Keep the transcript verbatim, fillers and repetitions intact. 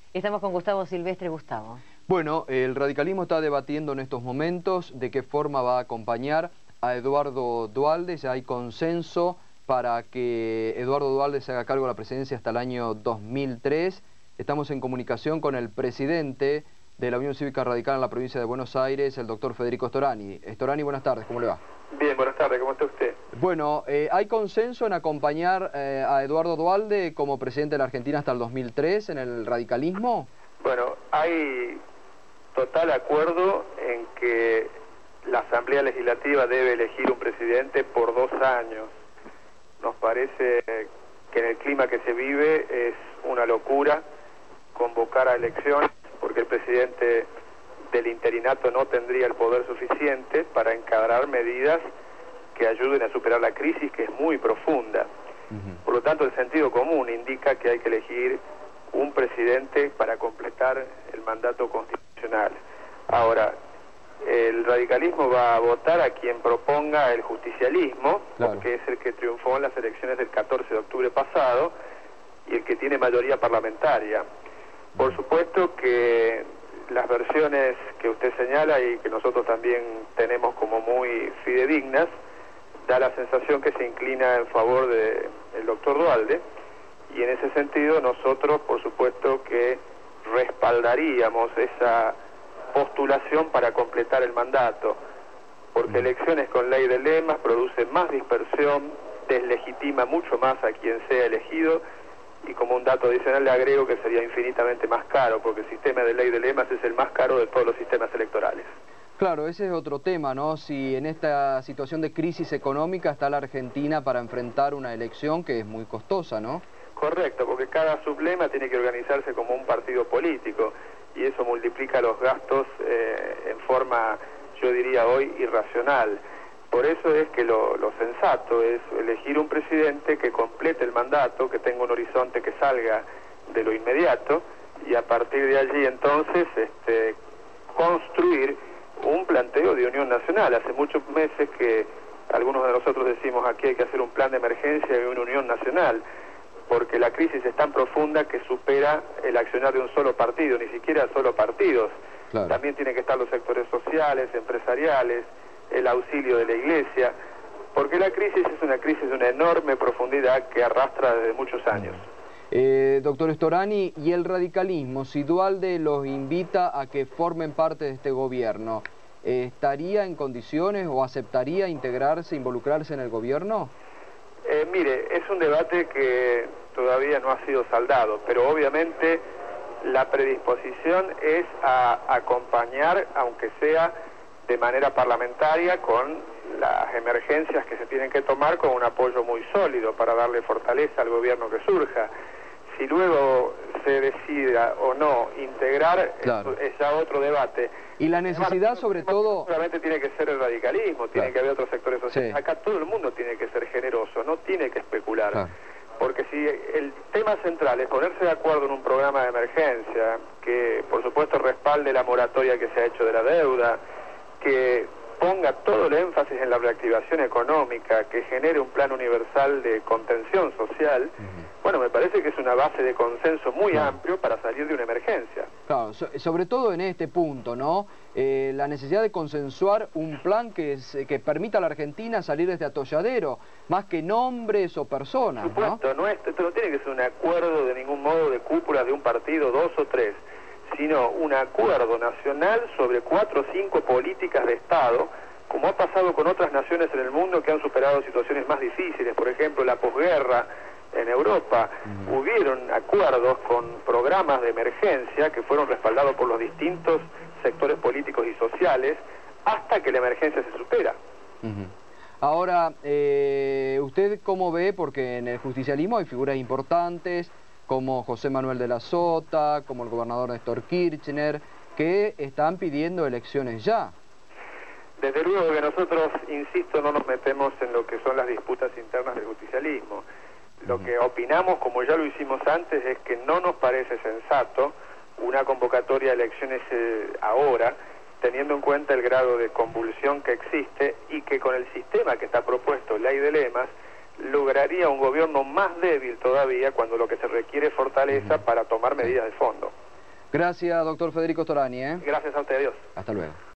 Estamos con Gustavo Silvestre. Gustavo. Bueno, el radicalismo está debatiendo en estos momentos de qué forma va a acompañar a Eduardo Duhalde. Ya hay consenso para que Eduardo Duhalde se haga cargo de la presidencia hasta el año dos mil tres. Estamos en comunicación con el presidente de la Unión Cívica Radical en la provincia de Buenos Aires, el doctor Federico Storani. Storani, buenas tardes, ¿cómo le va? Bien, buenas tardes, ¿cómo está usted? Bueno, eh, ¿hay consenso en acompañar eh, a Eduardo Duhalde como presidente de la Argentina hasta el dos mil tres en el radicalismo? Bueno, hay total acuerdo en que la Asamblea Legislativa debe elegir un presidente por dos años. Nos parece que en el clima que se vive es una locura convocar a elecciones, porque el presidente del interinato no tendría el poder suficiente para encarar medidas que ayuden a superar la crisis, que es muy profunda. Uh-huh. Por lo tanto, el sentido común indica que hay que elegir un presidente para completar el mandato constitucional. Ahora, el radicalismo va a votar a quien proponga el justicialismo, claro, porque es el que triunfó en las elecciones del catorce de octubre pasado y el que tiene mayoría parlamentaria. Por supuesto que las versiones que usted señala y que nosotros también tenemos como muy fidedignas, da la sensación que se inclina en favor del doctor Duhalde, y en ese sentido nosotros por supuesto que respaldaríamos esa postulación para completar el mandato, porque elecciones con ley de lemas producen más dispersión, deslegitima mucho más a quien sea elegido, y como un dato adicional le agrego que sería infinitamente más caro, porque el sistema de ley de lemas es el más caro de todos los sistemas electorales. Claro, ese es otro tema, ¿no? Si en esta situación de crisis económica está la Argentina para enfrentar una elección que es muy costosa, ¿no? Correcto, porque cada sublema tiene que organizarse como un partido político, y eso multiplica los gastos eh, en forma, yo diría hoy, irracional. Por eso es que lo, lo sensato es elegir un presidente que complete el mandato, que tenga un horizonte que salga de lo inmediato, y a partir de allí entonces este, construir un planteo de unión nacional. Hace muchos meses que algunos de nosotros decimos aquí hay que hacer un plan de emergencia y una unión nacional, porque la crisis es tan profunda que supera el accionar de un solo partido, ni siquiera solo partidos. Claro. También tienen que estar los sectores sociales, empresariales, el auxilio de la Iglesia, porque la crisis es una crisis de una enorme profundidad que arrastra desde muchos años. Eh, doctor Storani, ¿y el radicalismo, si Duhalde los invita a que formen parte de este gobierno, eh, estaría en condiciones o aceptaría integrarse, involucrarse en el gobierno? Eh, mire, es un debate que todavía no ha sido saldado, pero obviamente la predisposición es a acompañar, aunque sea de manera parlamentaria, con las emergencias que se tienen que tomar, con un apoyo muy sólido para darle fortaleza al gobierno que surja. Si luego se decida o no integrar, claro, es ya otro debate. Y la necesidad, sobre todo... Solamente tiene que ser el radicalismo, tiene claro que haber otros sectores sociales. Sí. Acá todo el mundo tiene que ser generoso, no tiene que especular. Claro. Porque si el tema central es ponerse de acuerdo en un programa de emergencia, que por supuesto respalde la moratoria que se ha hecho de la deuda, que ponga todo el énfasis en la reactivación económica, que genere un plan universal de contención social, uh-huh, bueno, me parece que es una base de consenso muy claro amplio para salir de una emergencia. Claro, so, sobre todo en este punto, ¿no? Eh, la necesidad de consensuar un plan que, es, que permita a la Argentina salir de este atolladero, más que nombres o personas, por supuesto, ¿no? No, esto no tiene que ser un acuerdo de ningún modo de cúpula de un partido, dos o tres, sino un acuerdo nacional sobre cuatro o cinco políticas de Estado, como ha pasado con otras naciones en el mundo que han superado situaciones más difíciles. Por ejemplo, la posguerra en Europa, uh-huh, hubieron acuerdos con programas de emergencia que fueron respaldados por los distintos sectores políticos y sociales hasta que la emergencia se supera. Uh-huh. Ahora, eh, ¿usted cómo ve? Porque en el justicialismo hay figuras importantes, como José Manuel de la Sota, como el gobernador Néstor Kirchner, que están pidiendo elecciones ya. Desde luego que nosotros, insisto, no nos metemos en lo que son las disputas internas del justicialismo. Lo uh-huh, que opinamos, como ya lo hicimos antes, es que no nos parece sensato una convocatoria de elecciones eh, ahora, teniendo en cuenta el grado de convulsión que existe y que con el sistema que está propuesto, ley de lemas, lograría un gobierno más débil todavía cuando lo que se requiere es fortaleza uh-huh, para tomar medidas de fondo. Gracias, doctor Federico Storani. ¿eh? Gracias a usted, adiós. Hasta luego.